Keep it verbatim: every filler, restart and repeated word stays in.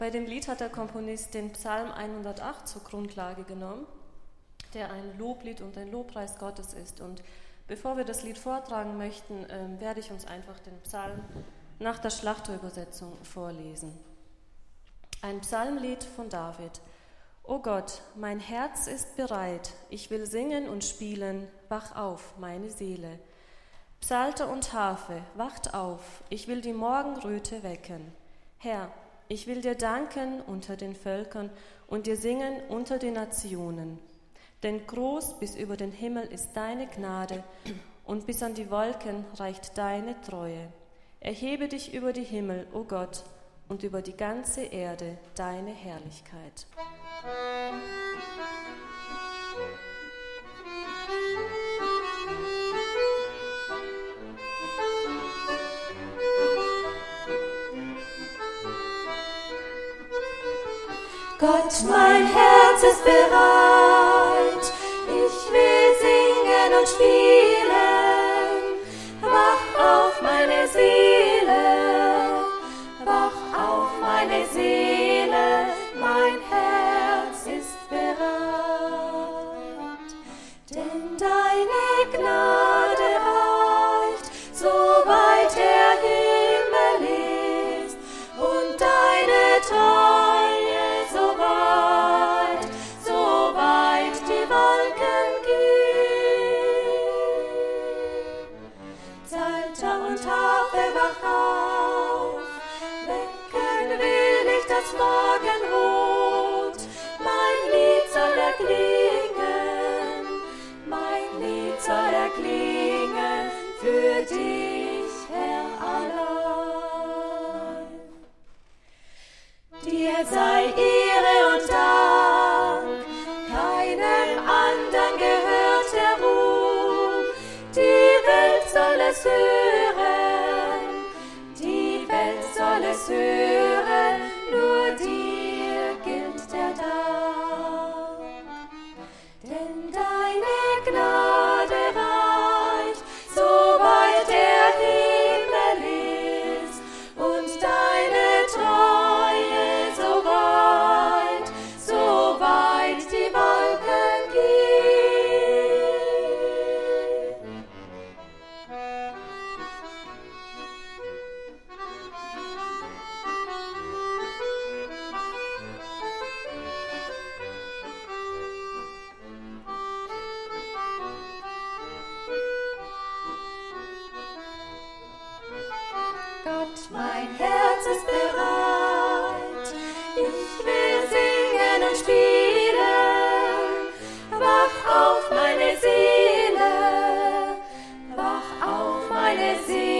Bei dem Lied hat der Komponist den Psalm hundertacht zur Grundlage genommen, der ein Loblied und ein Lobpreis Gottes ist. Und bevor wir das Lied vortragen möchten, äh, werde ich uns einfach den Psalm nach der Schlachterübersetzung vorlesen. Ein Psalmlied von David. O Gott, mein Herz ist bereit, ich will singen und spielen, wach auf, meine Seele. Psalter und Harfe, wacht auf, ich will die Morgenröte wecken. Herr, ich will dir danken unter den Völkern und dir singen unter den Nationen. Denn groß bis über den Himmel ist deine Gnade und bis an die Wolken reicht deine Treue. Erhebe dich über die Himmel, o Gott, und über die ganze Erde deine Herrlichkeit. Gott, mein Herz ist bereit, ich will singen und spielen. Wach auf, meine Seele, wach auf, meine Seele, mein Herz ist bereit. Denn deine Gnade reicht, so weit der Himmel ist, und deine Treue Morgenrot, mein Lied soll erklingen, mein Lied soll erklingen für dich, Herr, allein. Dir sei Ehre und Dank, keinem anderen gehört der Ruhm, die Welt soll es hören, die Welt soll es hören, nur dir gilt der Dank. Denn deine Gnade reicht, so weit der Himmel ist, und deine Treue so weit, so weit die Wolken gehen. Mein Herz ist bereit, ich will singen und spielen. Wach auf, meine Seele, wach auf, meine Seele.